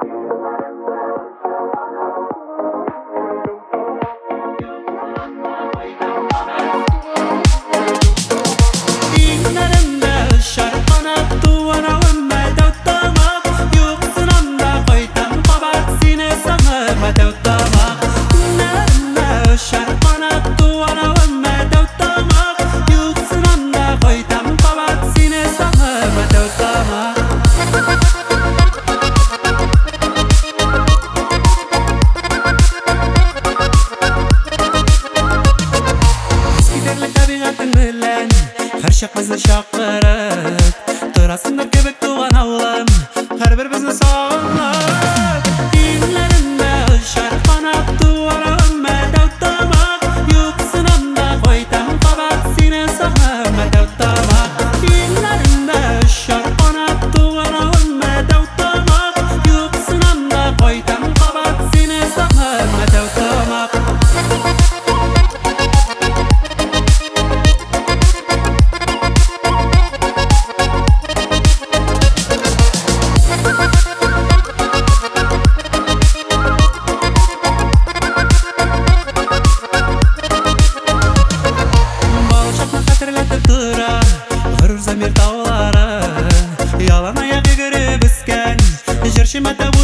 Karşık bizni şakırık Tırasındır köbek tuğan avlam Her bir bizni sağlar Dinlerinde ışar kanat duvara ümmet avtamak Yuksınamda koytam kabat sine sana ümmet avtamak Dinlerinde ışar kanat duvara ümmet avtamak Yuksınamda koytam kabat sine sana ümmet avtamak Zamir dağları Yalan ayak yürü büsken Jırşimete